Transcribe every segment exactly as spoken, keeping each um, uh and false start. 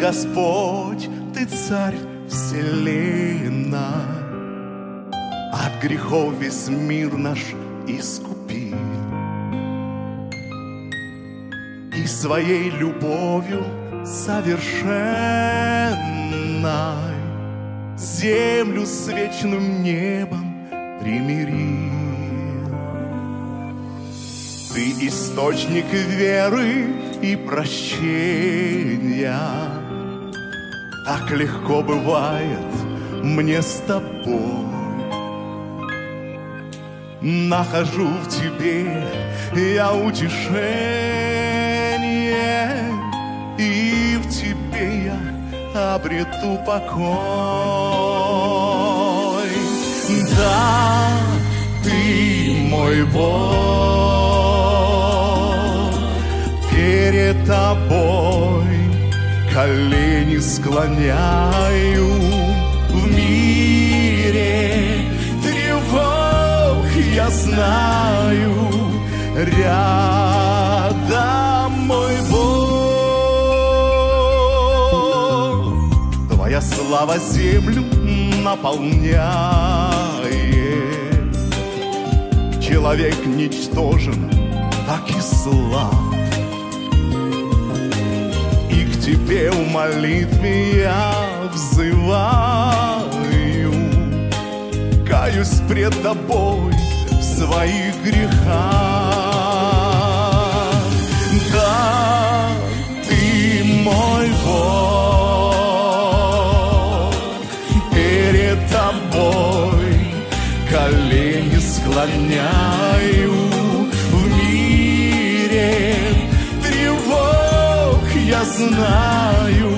Господь, Ты царь вселенной, от грехов весь мир наш искупи, и своей любовью совершенной землю с вечным небом примирил. Ты источник веры и прощения. Так легко бывает мне с тобой. Нахожу в тебе я утешение, и в тебе я обрету покой. Да, Ты мой Бог, перед Тобой колени склоняю. В мире тревог я знаю, рядом мой Бог. Твоя слава землю наполняет. Человек ничтожен, так и слаб, и к Тебе в молитве я взываю. Каюсь пред Тобой в своих грехах. Да, Ты мой Бог, перед Тобой колени склоняю. В мире тревог я знаю,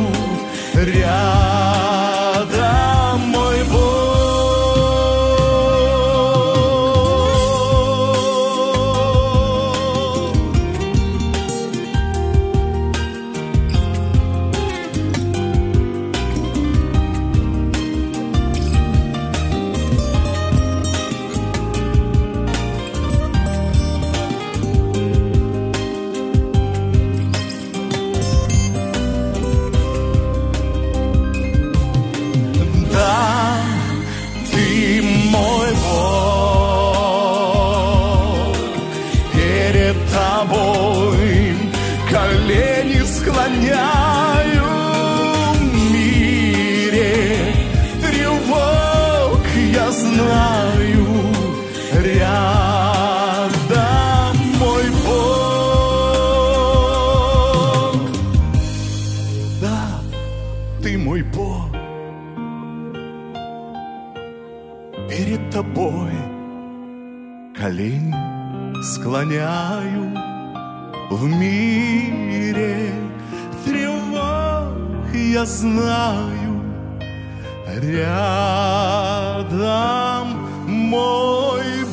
рядом мой Бог. Колени склоняю. В мире тревог я знаю, рядом мой Бог. Да, Ты мой Бог, перед Тобой колени склоняю. В мире тревог я знаю, рядом мой